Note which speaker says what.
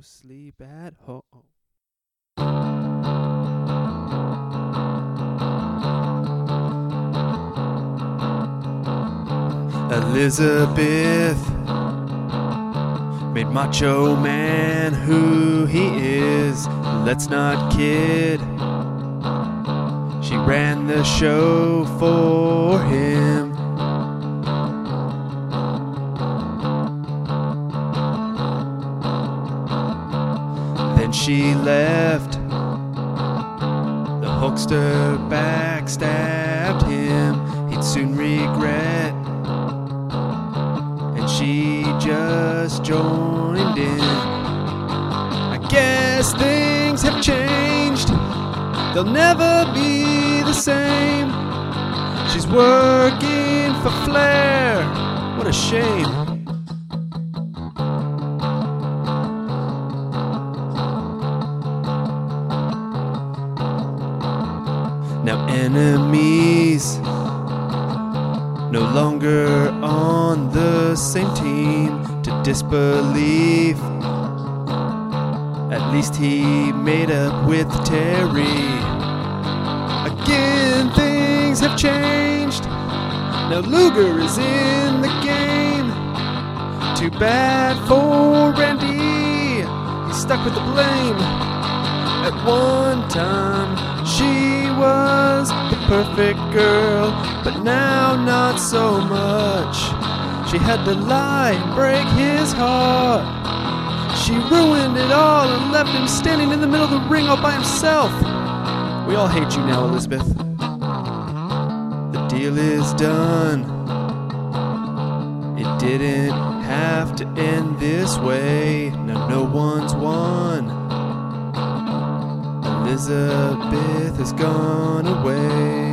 Speaker 1: sleep at home. Elizabeth made Macho Man who he is. Let's not kid. She ran the show for him. Then she left. The Hulkster backstabbed him. He'd soon regret. And she just joined in. I guess things have changed. They'll never be the same. She's working for Flair. What a shame. Now enemies no longer on the same team. To disbelief, at least he made up with Terry. Again, things have changed. Now Luger is in the game. Too bad for Randy. He's stuck with the blame. At one time, she was the perfect girl, but now not so much. She had to lie and break his heart. She ruined it all and left him standing in the middle of the ring all by himself. We all hate you now, Elizabeth. The deal is done. It didn't have to end this way. Now no one's won. Elizabeth has gone away.